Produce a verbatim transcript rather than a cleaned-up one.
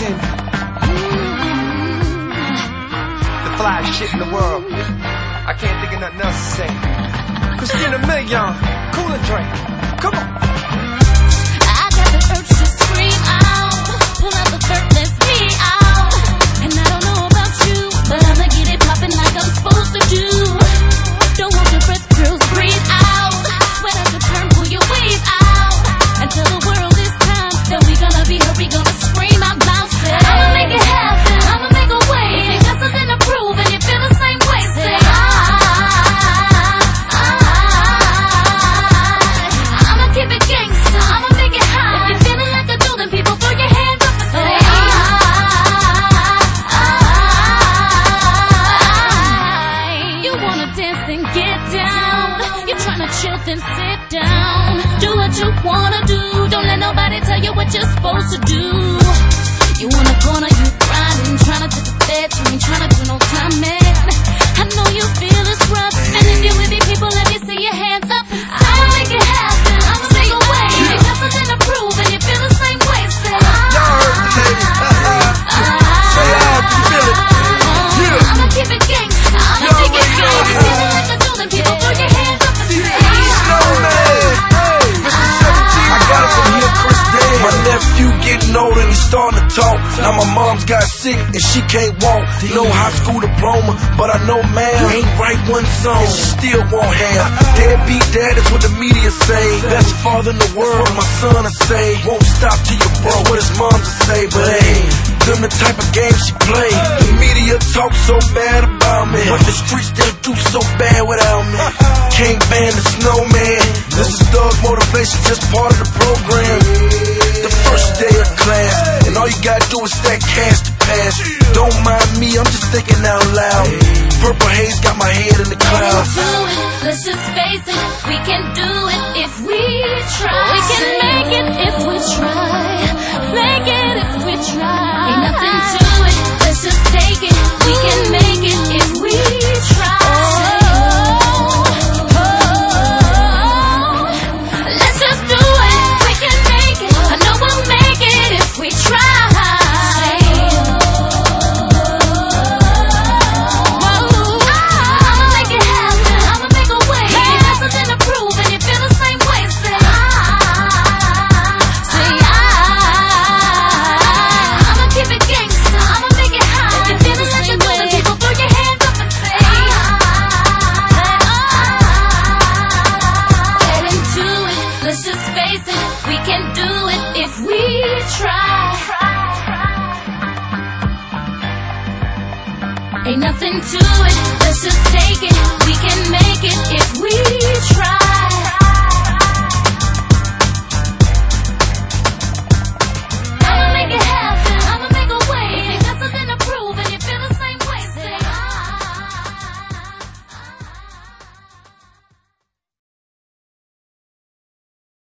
ten. The flyest shit in the world. I can't think of nothing else to say. Christina Milian, Cool and Drink. Come on. I got the urge to scream out. Pull out the vert, let's be out. And I don't know about you, but I'ma get it poppin' like I'm supposed to do. Don't hold your breath, girls, breathe out. Sweat out your turn, pull your wave out. And tell the world this time that we gonna be her, we gonna scream out loud. Say, I'ma make it happen, I'ma make a way. If you got something to prove and you feel the same way, say I, I, I, I'ma keep it gangsta, I'ma make it high. If you're feeling like a dude, then people throw your hands up and say I, I, I. You wanna dance, then get down. You tryna chill, then sit down. Do what you wanna do. Don't let nobody tell you what you're supposed to do. You in the corner, you grinding, tryna to the bed, you ain't tryna do no time, man. I know you feel it's rough, and if you're with me, people, let me see your hands up. I'ma make it happen, I'ma make a way. You got something to prove, and you feel the same way. Say, Y'all heard the lady. Say, ah, you feel it. Yeah. I'ma keep it gangsta, I'ma Y'all make it already know high. it. If you're feeling like a dude, then people throw your hands up and say, Snowman. Hey, Mister seventeen. I got it from here, Chris Dan. My nephew getting older and he's starting to talk. Now my mom's got sick and she can't walk. No high school diploma, but I know man ain't write one song and she still won't have. Deadbeat dad is what the media say. Best father in the world, my son to say. Won't stop till you broke what his mom to say. But hey, them the type of games she play. The media talk so bad about me, but the streets still do so bad without me. Can't ban the snowman. This is thug motivation, just part of the program. The first day of class, and all you gotta do is stack cash to pass. Don't mind me, I'm just thinking out loud. Purple haze got my head in the clouds. do it, let's just face it, we can do it if we try. We can make it if we try. Make it if we try. Ain't nothing to it, let's just take it. We can make it if we try. Let's just do it, we can make it. I know we'll make it if we try. Ain't nothing to it, let's just take it. We can make it if we try.